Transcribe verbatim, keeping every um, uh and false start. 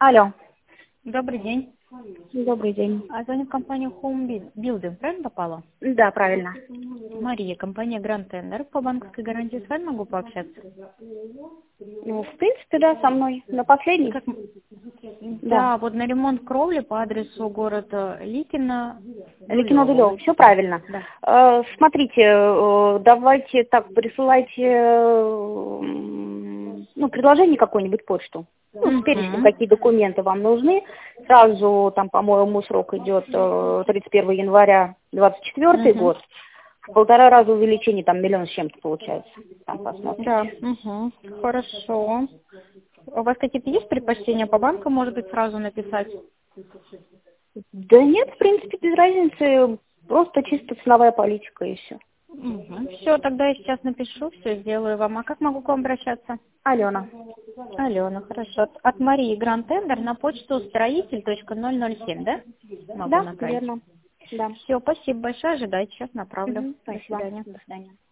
Алло. Добрый день. Добрый день. А звоню в компанию Home Buil- Building, правильно попала? Да, правильно. Мария, компания Grand Tender. По банковской гарантии с вами могу пообщаться? Ну, в принципе, да, со мной. На последний? Как... Да. Да, вот на ремонт кровли по адресу города Ликино. Ликино Дулево. Дулево, все правильно. Да. Э, смотрите, э, давайте так, присылайте э, м, ну, предложение какое-нибудь почту. Ну, с перечнем, Мгм. какие документы вам нужны. Сразу, там, по-моему, срок идет э, тридцать первого января двадцать четвёртый Мгм. год. В полтора раза увеличение, там, миллион с чем-то получается. Там посмотрите. Да, угу. Хорошо. У вас какие-то есть предпочтения по банку, может быть, сразу написать? Да нет, в принципе, без разницы. Просто чисто ценовая политика и все. Угу. Все, тогда я сейчас напишу, все сделаю вам. А как могу к вам обращаться? Алена. Алена, хорошо. От, от Марии Grand Tender на почту строитель точка ноль ноль семь, да? Могу Да, направить. верно. Да. Все, спасибо большое, ожидайте, сейчас направлю. Мгм, До спасибо. свидания. До свидания.